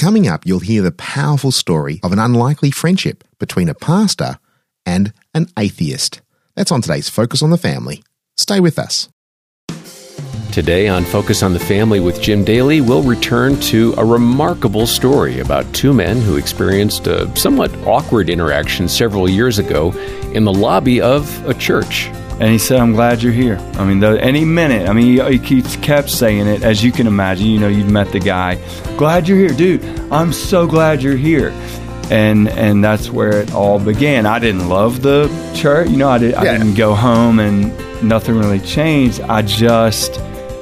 coming up, you'll hear the powerful story of an unlikely friendship between a pastor and an atheist. That's on today's Focus on the Family. Stay with us. Today on Focus on the Family with Jim Daly, we'll return to a remarkable story about two men who experienced a somewhat awkward interaction several years ago in the lobby of a church. And he said, "I'm glad you're here." I mean, any minute. I mean, he kept saying it, as you can imagine. You know, you've met the guy. "Glad you're here, dude. I'm so glad you're here." And that's where it all began. I didn't love the church. You know, I didn't go home and nothing really changed. I just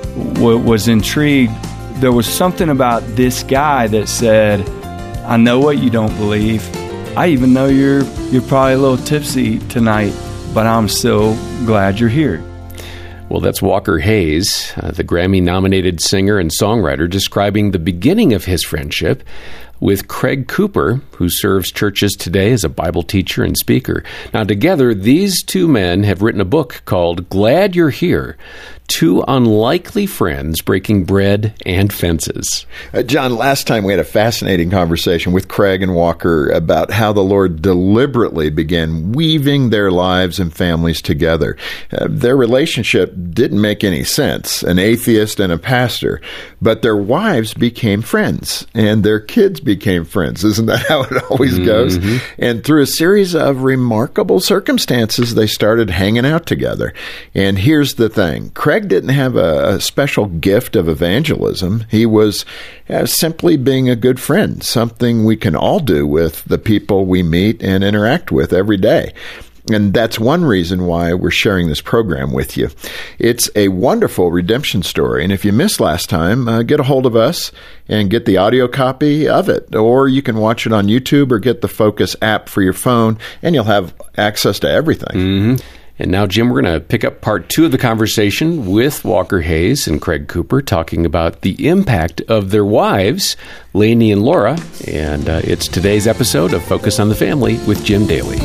was intrigued. There was something about this guy that said, "I know what you don't believe. I even know you're probably a little tipsy tonight, but I'm still glad you're here." Well, that's Walker Hayes, the Grammy-nominated singer and songwriter, describing the beginning of his friendship with Craig Cooper, who serves churches today as a Bible teacher and speaker. Now, together, these two men have written a book called Glad You're Here, Two Unlikely Friends Breaking Bread and Fences. John, last time we had a fascinating conversation with Craig and Walker about how the Lord deliberately began weaving their lives and families together. Their relationship didn't make any sense, an atheist and a pastor, but their wives became friends and their kids became friends. Isn't that how it always goes? And through a series of remarkable circumstances, they started hanging out together. And here's the thing. Craig didn't have a special gift of evangelism. He was simply being a good friend, something we can all do with the people we meet and interact with every day. And that's one reason why we're sharing this program with you. It's a wonderful redemption story. And if you missed last time, get a hold of us and get the audio copy of it. Or you can watch it on YouTube or get the Focus app for your phone, and you'll have access to everything. And now, Jim, we're going to pick up part 2 of the conversation with Walker Hayes and Craig Cooper, talking about the impact of their wives, Lainey and Laura. And it's today's episode of Focus on the Family with Jim Daly.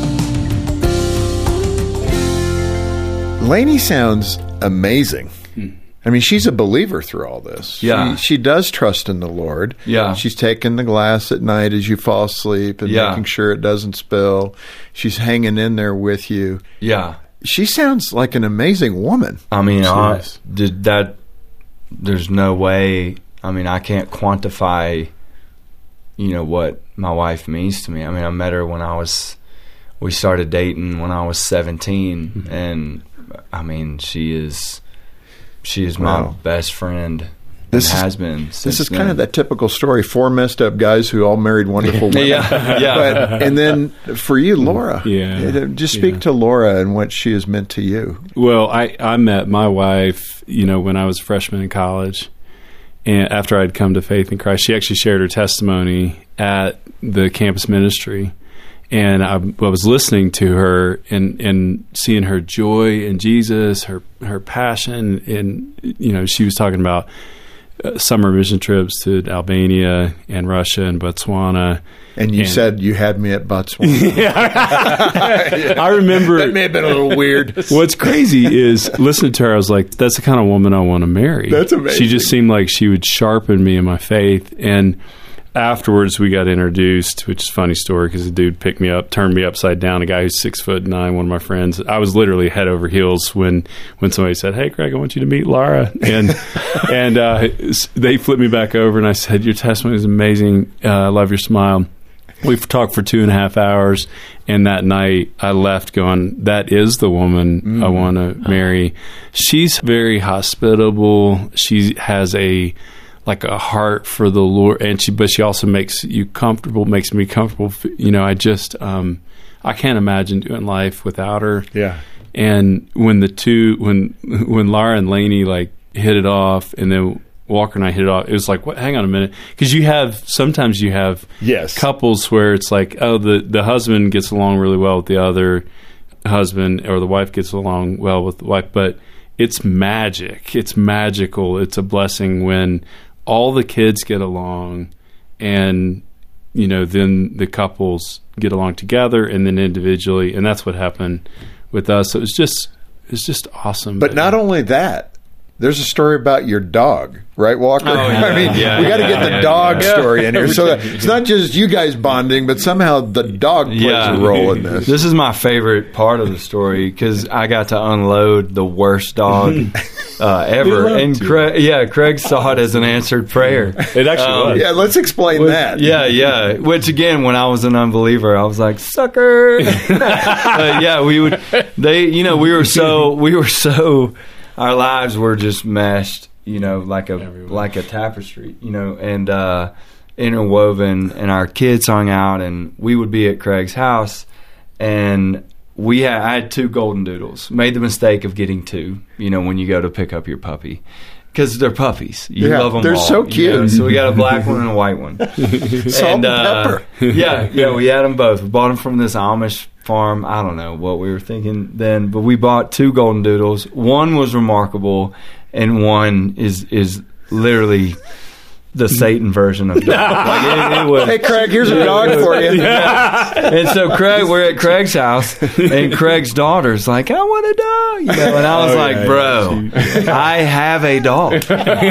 Lainey sounds amazing. I mean, she's a believer through all this. Yeah. She does trust in the Lord. Yeah. She's taking the glass at night as you fall asleep and making sure it doesn't spill. She's hanging in there with you. Yeah. She sounds like an amazing woman. I mean, there's no way. I mean, I can't quantify, what my wife means to me. I mean, I met her we started dating when I was 17, and I mean, she is my best friend. This has been. This is kind of that typical story: 4 messed up guys who all married wonderful women. Yeah. And then for you, Laura, just speak to Laura and what she has meant to you. Well, I met my wife, when I was a freshman in college, and after I'd come to faith in Christ. She actually shared her testimony at the campus ministry. And I was listening to her and seeing her joy in Jesus, her passion. And, she was talking about summer mission trips to Albania and Russia and Botswana. And you said you had me at Botswana. I remember. That may have been a little weird. What's crazy is listening to her, I was like, that's the kind of woman I want to marry. That's amazing. She just seemed like she would sharpen me in my faith. And afterwards, we got introduced, which is a funny story because the dude picked me up, turned me upside down, a guy who's 6'9", one of my friends. I was literally head over heels when somebody said, "Hey, Craig, I want you to meet Laura." And they flipped me back over, and I said, "Your testimony is amazing. I love your smile." We've talked for 2.5 hours, and that night I left going, that is the woman I want to marry. She's very hospitable. She has a heart for the Lord, but she also makes you comfortable, makes me comfortable. I can't imagine doing life without her. Yeah. And when when Laura and Lainey hit it off, and then Walker and I hit it off, it was like, what? Hang on a minute, because sometimes you have couples where it's like, oh, the husband gets along really well with the other husband, or the wife gets along well with the wife, but it's magic. It's magical. It's a blessing when all the kids get along, and then the couples get along together, and then individually, and that's what happened with us. So it's just awesome. But not only that, there's a story about your dog, right, Walker? Oh, yeah. I mean, Yeah, we got to yeah, get the yeah, dog yeah. story in here. So that it's not just you guys bonding, but somehow the dog plays a role in this. This is my favorite part of the story because I got to unload the worst dog ever. And Craig saw it as an answered prayer. It actually was. Yeah, let's explain that. Yeah. Which again, when I was an unbeliever, I was like, sucker. We were so, our lives were just meshed, like a tapestry, and interwoven, and our kids hung out, and we would be at Craig's house, and I had 2 golden doodles. Made the mistake of getting 2, when you go to pick up your puppy. Because they're puppies. You love them they're all. so cute. So we got a black one and a white one. Salt and pepper. Yeah, we had them both. We bought them from this Amish farm. I don't know what we were thinking then, but we bought 2 golden doodles. One was remarkable, and one is literally the Satan version of dog. It was, Hey, Craig, here's a dog for you. And so we're at Craig's house, and Craig's daughter's like, I want a dog. And I was bro, I have a dog.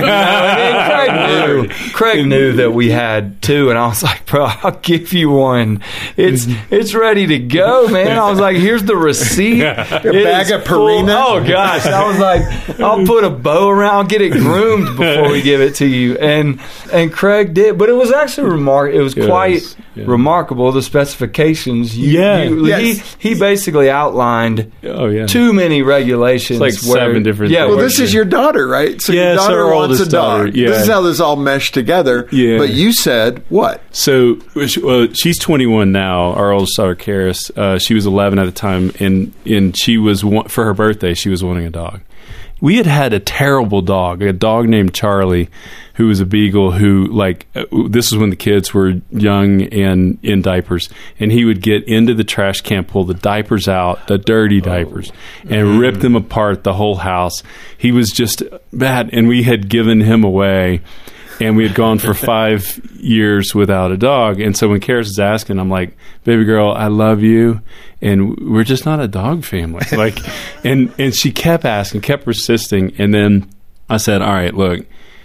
And Craig knew that we had 2, and I was like, bro, I'll give you one. It's ready to go, man. I was like, here's the receipt. A bag of Purina. Oh, gosh. I was like, I'll put a bow around, get it groomed before we give it to you. And Craig did, but it was actually remarkable. It was quite remarkable, the specifications. He basically outlined too many regulations. It's like 7 different things. Well, this is your daughter, right? So your daughter our wants a oldest dog. daughter, yeah. This is how this all meshed together. Yeah. But you said what? So she's 21 now. Our oldest daughter, Karis, she was 11 at the time, and she was for her birthday. She was wanting a dog. We had a terrible dog, a dog named Charlie, who was a beagle who, this is when the kids were young and in diapers, and he would get into the trash can, pull the diapers out, the dirty diapers, and rip them apart, the whole house. He was just bad, and we had given him away, and we had gone for 5 years without a dog. And so when Karis was asking, I'm like, baby girl, I love you, and we're just not a dog family. And she kept asking, kept persisting. And then I said, all right, look,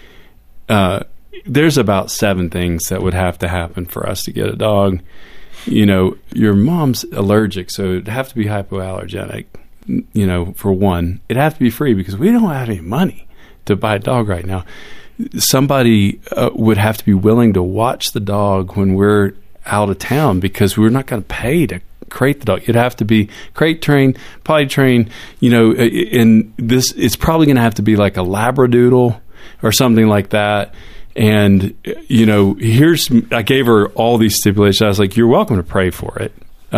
there's about 7 things that would have to happen for us to get a dog. Your mom's allergic, so it'd have to be hypoallergenic, for one. It'd have to be free because we don't have any money to buy a dog right now. Somebody would have to be willing to watch the dog when we're out of town because we're not going to pay to crate the dog. It'd have to be crate trained, potty trained, and this, it's probably going to have to be like a Labradoodle or something like that. And, I gave her all these stipulations. I was like, you're welcome to pray for it.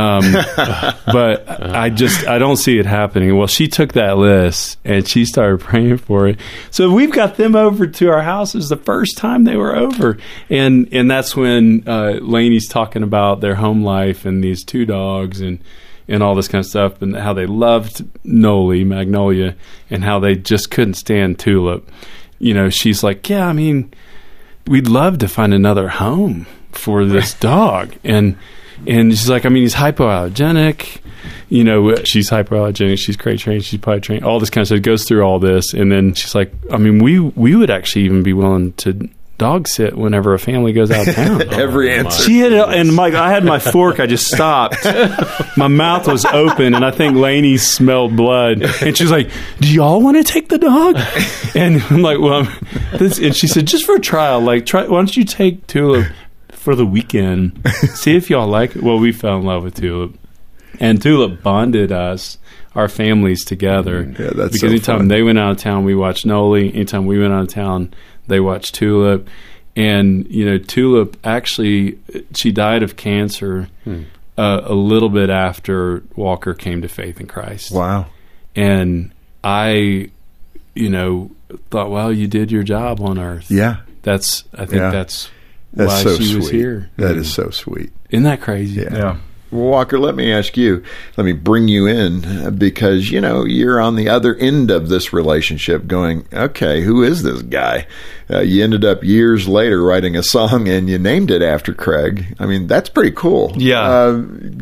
But I don't see it happening. Well, she took that list and she started praying for it. So we've got them over to our house. It was the first time they were over. And that's when Laney's talking about their home life and these 2 dogs and all this kind of stuff, and how they loved Magnolia, and how they just couldn't stand Tulip. She's like, yeah, I mean, we'd love to find another home for this dog. And she's like, I mean, he's hypoallergenic. She's hypoallergenic. She's crate trained. She's potty trained. All this kind of stuff. It goes through all this, and then she's like, I mean, we would actually even be willing to dog sit whenever a family goes out of town. Every answer. She had, and Mike, I had my fork. I just stopped. My mouth was open, and I think Lainey smelled blood. And she's like, "Do y'all want to take the dog?" And I'm like, "Well," and she said, "Just for a trial, why don't you take Tulip for the weekend, see if y'all like it." Well, we fell in love with Tulip, and Tulip bonded us, our families together. Yeah, that's because so anytime fun. they went out of town, we watched Noli. Anytime we went out of town, they watched Tulip. And Tulip actually, she died of cancer a little bit after Walker came to faith in Christ. Wow. And I thought, well, you did your job on earth. Yeah. I think that's why so she sweet. was here. That is so sweet. Isn't that crazy? Yeah. Well, Walker, let me ask you, let me bring you in because, you're on the other end of this relationship going, okay, who is this guy? You ended up years later writing a song and you named it after Craig. I mean, that's pretty cool. Yeah.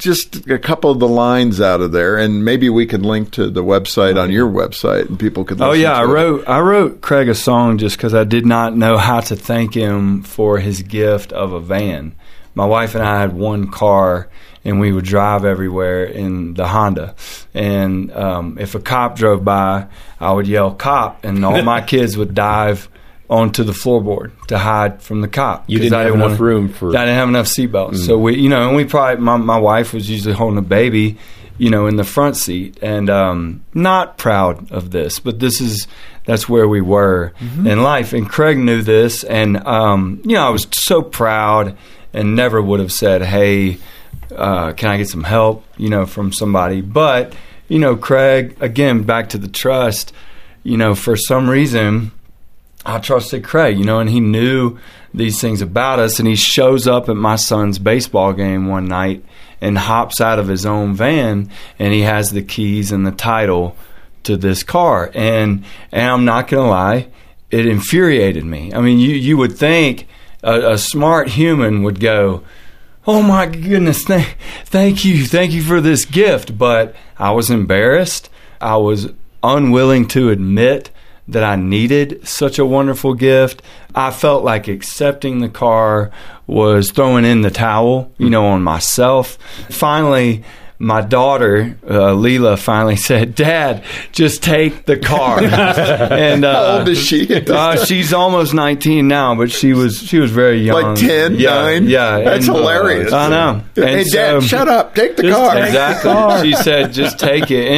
just a couple of the lines out of there, and maybe we can link to the website on your website, and people could listen to it. I wrote Craig a song just because I did not know how to thank him for his gift of a van. My wife and I had one car, and we would drive everywhere in the Honda. And if a cop drove by, I would yell, "Cop," and all my kids would dive onto the floorboard to hide from the cop. You didn't have enough room for... I didn't have enough seatbelts. So we probably, my wife was usually holding a baby, in the front seat. And not proud of this, but that's where we were in life. And Craig knew this. And, I was so proud and never would have said, "Hey, can I get some help, from somebody?" But, Craig, again, back to the trust, for some reason, I trusted Craig, and he knew these things about us. And he shows up at my son's baseball game one night and hops out of his own van, and he has the keys and the title to this car. And I'm not going to lie, it infuriated me. I mean, you would think a smart human would go, "Oh my goodness, thank you for this gift." But I was embarrassed. I was unwilling to admit that I needed such a wonderful gift. I felt like accepting the car was throwing in the towel, on myself. Finally, my daughter, Leela, finally said, "Dad, just take the car." And how old is she? She's almost 19 now, but she was very young. Like 10, 9? Yeah. That's hilarious. I know. Hey, Dad, shut up. Take the car. Exactly. She said, "Just take it."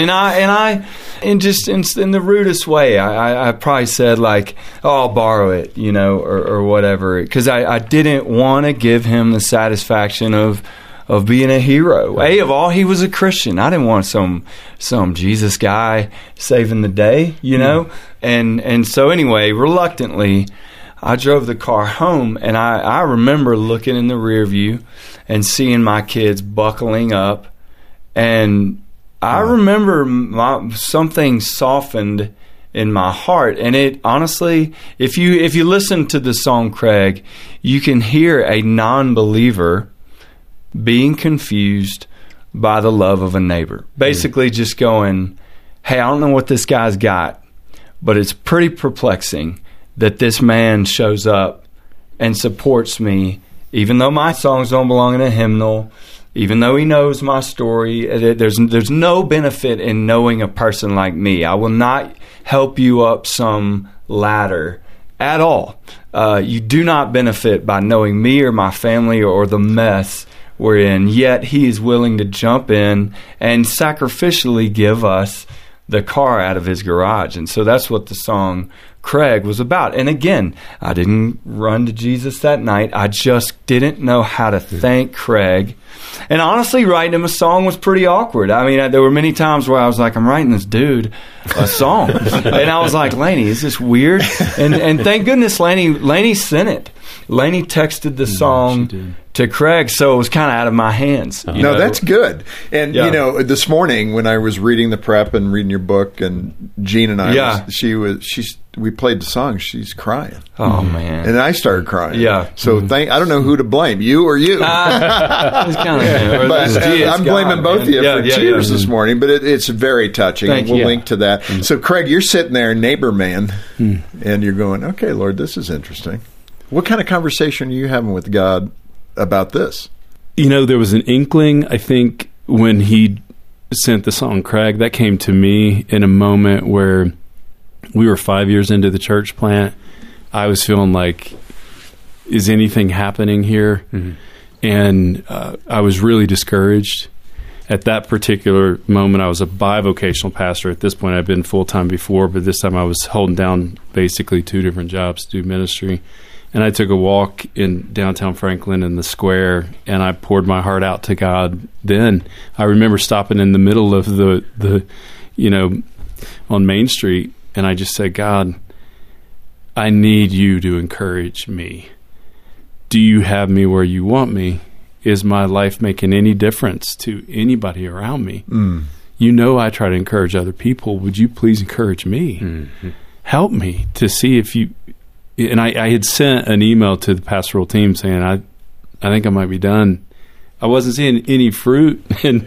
And just in the rudest way, I probably said like, "Oh, I'll borrow it," or whatever. Because I didn't want to give him the satisfaction of being a hero. Of all, he was a Christian. I didn't want some Jesus guy saving the day, And so anyway, reluctantly, I drove the car home, and I remember looking in the rear view and seeing my kids buckling up, and I remember something softened in my heart. And it honestly, if you listen to the song, Craig, you can hear a non-believer being confused by the love of a neighbor. Basically just going, "Hey, I don't know what this guy's got, but it's pretty perplexing that this man shows up and supports me, even though my songs don't belong in a hymnal, even though he knows my story. There's no benefit in knowing a person like me. I will not help you up some ladder at all. You do not benefit by knowing me or my family or the mess we're in, yet he is willing to jump in and sacrificially give us the car out of his garage." And so that's what the song Craig was about. And again, I didn't run to Jesus that night. I just didn't know how to thank Craig. And honestly, writing him a song was pretty awkward. I mean, there were many times where I was like, "I'm writing this dude a song." And I was like, "Laney, is this weird?" And thank goodness Laney sent it. Laney texted the song to Craig, so it was kind of out of my hands. No, that's good. And, this morning when I was reading the prep and reading your book, and Jean and I, we played the song, she's crying. Oh, man. And I started crying. Yeah. So I don't know who to blame, you or you. It's kind of but I'm blaming both of you for tears this morning, but it's very touching. And we'll link to that. So, Craig, you're sitting there, neighbor man, and you're going, "Okay, Lord, this is interesting." What kind of conversation are you having with God about this? There was an inkling, I think, when he sent the song Craig, that came to me in a moment where we were 5 years into the church plant. I was feeling like, is anything happening here? And I was really discouraged. At that particular moment, I was a bivocational pastor. At this point, I'd been full-time before, but this time I was holding down basically 2 different jobs to do ministry. And I took a walk in downtown Franklin in the square, and I poured my heart out to God. Then I remember stopping in the middle of the on Main Street, and I just said, "God, I need you to encourage me. Do you have me where you want me? Is my life making any difference to anybody around me? I try to encourage other people. Would you please encourage me? Help me to see if you..." And I had sent an email to the pastoral team saying, I think I might be done. I wasn't seeing any fruit. And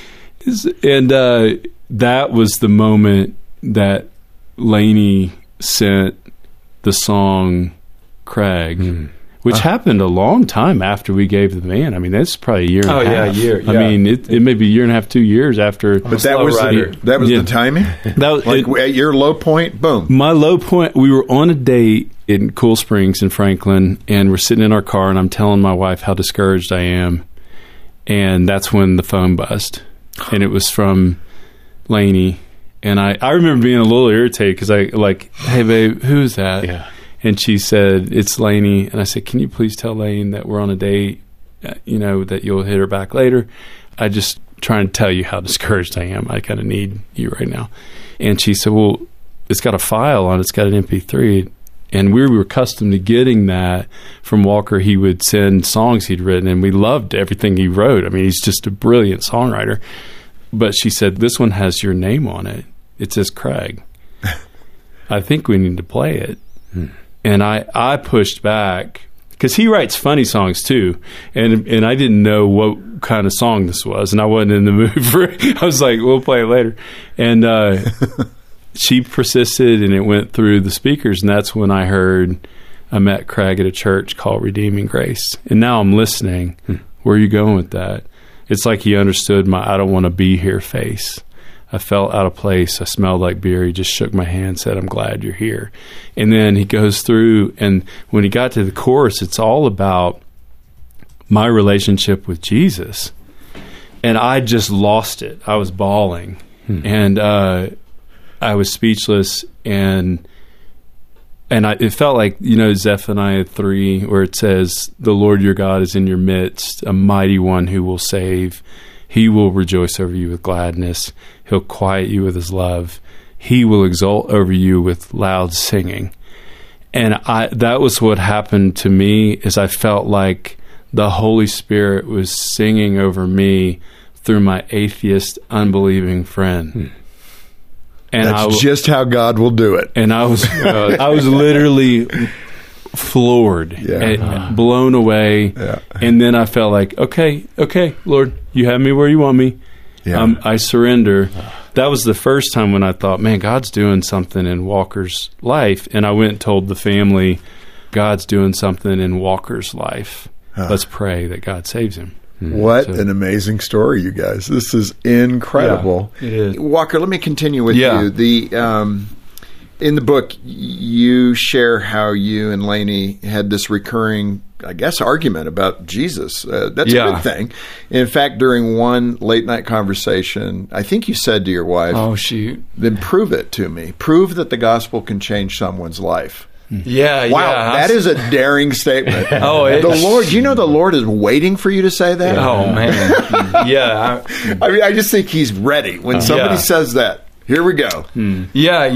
that was the moment that Lainey sent the song Craig, which happened a long time after we gave the man. I mean, that's probably a year and a half. Yeah, a year. Yeah. I mean, it may be a year and a half, 2 years after. But that was the timing? That was, like at your low point, boom. My low point, we were on a date in Cool Springs in Franklin, and we're sitting in our car, and I'm telling my wife how discouraged I am. And that's when the phone buzzed. And it was from Lainey. And I remember being a little irritated because I like, hey, babe, who's that? Yeah. And she said, it's Lainey. And I said, can you please tell Lane that we're on a date, that you'll hit her back later? I just trying to tell you how discouraged I am. I kind of need you right now. And she said, well, it's got a file on it. It's got an MP3. And we were accustomed to getting that from Walker. He would send songs he'd written, and we loved everything he wrote. I mean, he's just a brilliant songwriter. But she said, this one has your name on it. It says Craig. I think we need to play it. And I pushed back because he writes funny songs too, and I didn't know what kind of song this was, and I wasn't in the mood for it. I was like, we'll play it later. And she persisted, and it went through the speakers, and that's when I met Craig at a church called Redeeming Grace. And now I'm listening. Where are you going with that? It's like he understood my I don't want to be here face. I felt out of place. I smelled like beer. He just shook my hand, said, I'm glad you're here. And then he goes through, and when he got to the chorus, it's all about my relationship with Jesus. And I just lost it. I was bawling. And I was speechless. And it felt like, Zephaniah 3, where it says, the Lord your God is in your midst, a mighty one who will save. He will rejoice over you with gladness. He'll quiet you with his love. He will exult over you with loud singing. And that was what happened to me, is I felt like the Holy Spirit was singing over me through my atheist, unbelieving friend. And that's just how God will do it. And I was literally floored, and blown away. Yeah. And then I felt like, okay, Lord, you have me where you want me. Yeah. I surrender. That was the first time when I thought, man, God's doing something in Walker's life. And I went and told the family, God's doing something in Walker's life. Let's pray that God saves him. What an amazing story, you guys. This is incredible. Yeah, it is. Walker, let me continue with you. In the book, you share how you and Lainey had this recurring, I guess, argument about Jesus. That's a good thing. In fact, during one late-night conversation, I think you said to your wife, oh, shoot. Then prove it to me. Prove that the gospel can change someone's life. Yeah, wow, that is a daring statement. The Lord, the Lord is waiting for you to say that? Oh, man. Yeah. I mean, I just think he's ready. When somebody says that, here we go. Yeah,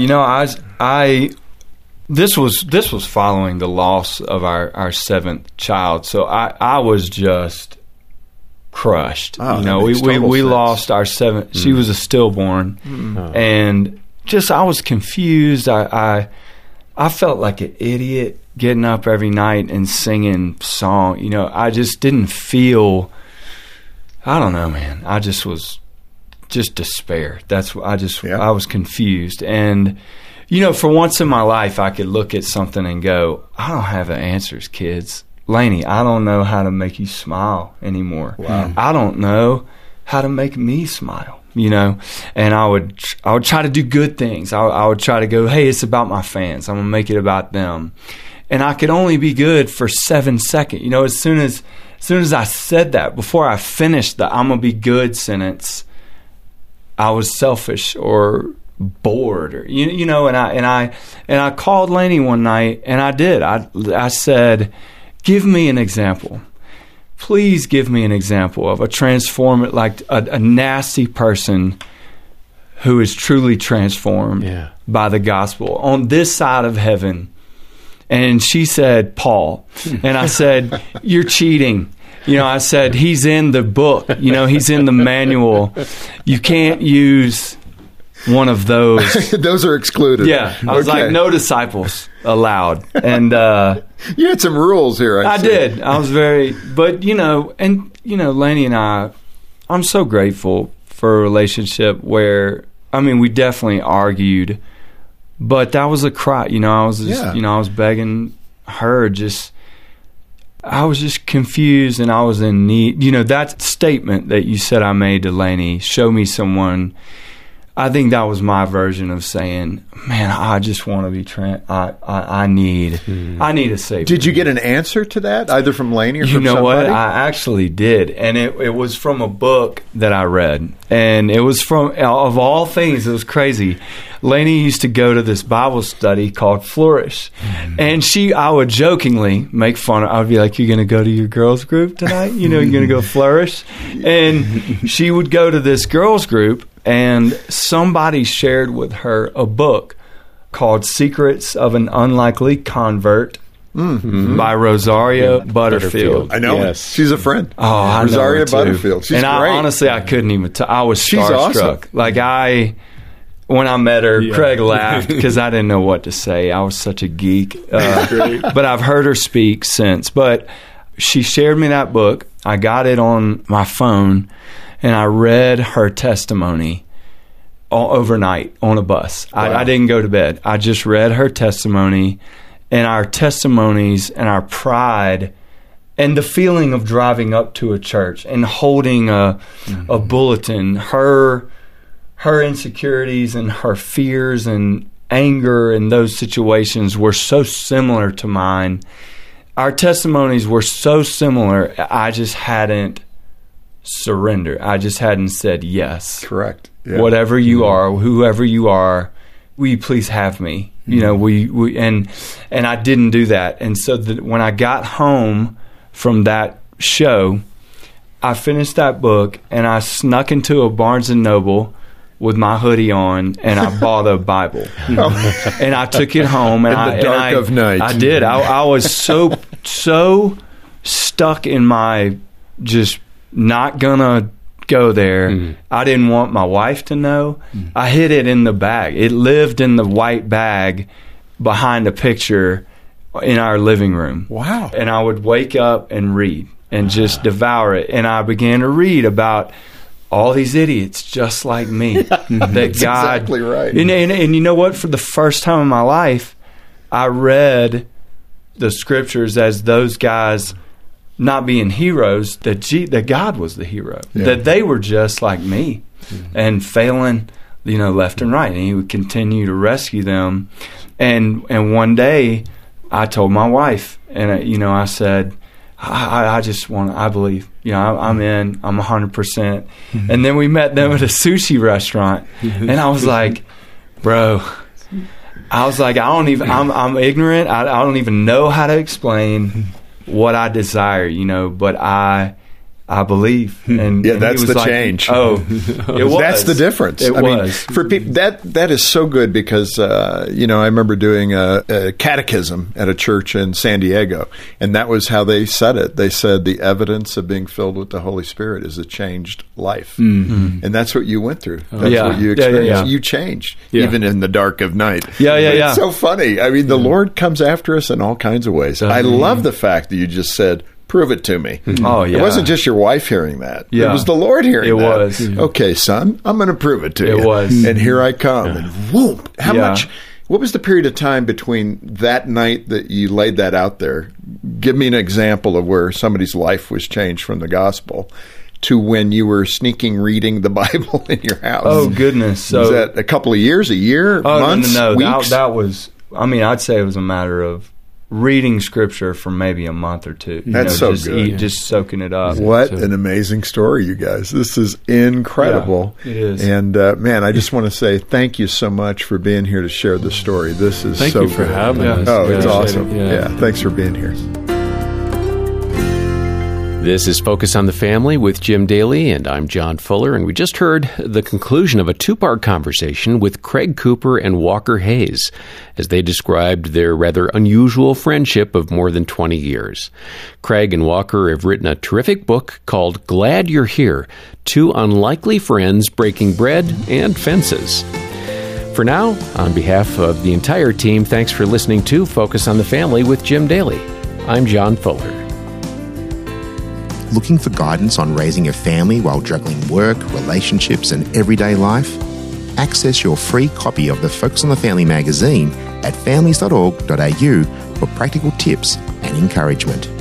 this was following the loss of our seventh child, so I was just crushed. We lost our seventh. She was a stillborn, and just I was confused. I felt like an idiot getting up every night and singing song. I just didn't feel. I don't know, man. I just was. Just despair. I was confused. And, for once in my life, I could look at something and go, I don't have the answers, kids. Lainey, I don't know how to make you smile anymore. Wow. I don't know how to make me smile, And I would try to do good things. I would try to go, hey, it's about my fans. I'm going to make it about them. And I could only be good for 7 seconds. As soon as I said that, before I finished the I'm going to be good sentence, I was selfish or bored, or and I called Lainey one night, and I did. I said, "Give me an example. Please give me an example of a transformed, like a nasty person who is truly transformed by the gospel on this side of heaven." And she said, "Paul," and I said, "You're cheating." I said, he's in the book. He's in the manual. You can't use one of those. Those are excluded. Yeah. I was like, no disciples allowed. And you had some rules here. I did. I was but, and Laney and I'm so grateful for a relationship where, we definitely argued, but that was a cry. I was just, I was begging her, I was just confused and I was in need. That statement that you said I made to Laney, show me someone, I think that was my version of saying, man, I just want to be I need a savior. Did you get an answer to that, either from Laney or from somebody? What? I actually did. And it was from a book that I read. And it was from, of all things, it was crazy. Laney used to go to this Bible study called Flourish. And I would jokingly make fun of, I would be like, you're going to go to your girls group tonight? You're going to go Flourish? And she would go to this girls group, and somebody shared with her a book called Secrets of an Unlikely Convert by Rosaria Butterfield. I know. Yes. She's a friend. Oh, I Rosaria know her too. Butterfield. She's and great. Honestly, I couldn't even I was She's starstruck. awesome. When I met her, Craig laughed because I didn't know what to say. I was such a geek. But I've heard her speak since. But she shared me that book. I got it on my phone, and I read her testimony overnight on a bus. Wow. I didn't go to bed. I just read her testimony, and our testimonies and our pride and the feeling of driving up to a church and holding a bulletin, her insecurities and her fears and anger in those situations were so similar to mine. Our testimonies were so similar, I just hadn't surrendered. I just hadn't said yes. Correct. Yeah. Whatever you are, whoever you are, will you please have me? We and I didn't do that. And so when I got home from that show, I finished that book and I snuck into a Barnes & Noble with my hoodie on, and I bought a Bible. And I took it home. And in the dark of night. I did. I was so stuck in my just not gonna go there. I didn't want my wife to know. I hid it in the bag. It lived in the white bag behind a picture in our living room. Wow. And I would wake up and read and just devour it. And I began to read about all these idiots just like me. That That's God, exactly right. And you know what? For the first time in my life, I read the scriptures as those guys not being heroes, that God was the hero. Yeah. That they were just like me and failing, left and right. And he would continue to rescue them. And one day I told my wife, and I said, I believe, I'm in, I'm 100%. And then we met them at a sushi restaurant, and I was like, bro, I'm ignorant. I don't even know how to explain what I desire, but I believe. And that's the change. Oh, it was. That's the difference. It was. For people, that is so good because, I remember doing a catechism at a church in San Diego, and that was how they said it. They said the evidence of being filled with the Holy Spirit is a changed life. And that's what you went through. That's what you experienced. Yeah. You changed, even in the dark of night. Yeah. It's so funny. The Lord comes after us in all kinds of ways. I love the fact that you just said, prove it to me. Oh, yeah. It wasn't just your wife hearing that. Yeah. It was the Lord hearing that. It was. Okay, son, I'm going to prove it to you. It was. And here I come. And whoop. How much? What was the period of time between that night that you laid that out there? Give me an example of where somebody's life was changed from the gospel to when you were sneaking reading the Bible in your house. Oh, goodness. So, was that a couple of years, a year, months, no. weeks? That was, I'd say it was a matter of reading scripture for maybe a month or two. That's so good. Just soaking it up. What an amazing story, you guys. This is incredible. Yeah, it is. And, man, I just want to say thank you so much for being here to share the story. This is Thank so you for good. having us. Oh, it's awesome. Yeah. Thanks for being here. This is Focus on the Family with Jim Daly, and I'm John Fuller, and we just heard the conclusion of a two-part conversation with Craig Cooper and Walker Hayes as they described their rather unusual friendship of more than 20 years. Craig and Walker have written a terrific book called Glad You're Here, Two Unlikely Friends Breaking Bread and Fences. For now, on behalf of the entire team, thanks for listening to Focus on the Family with Jim Daly. I'm John Fuller. Looking for guidance on raising a family while juggling work, relationships, and everyday life? Access your free copy of the Focus on the Family magazine at families.org.au for practical tips and encouragement.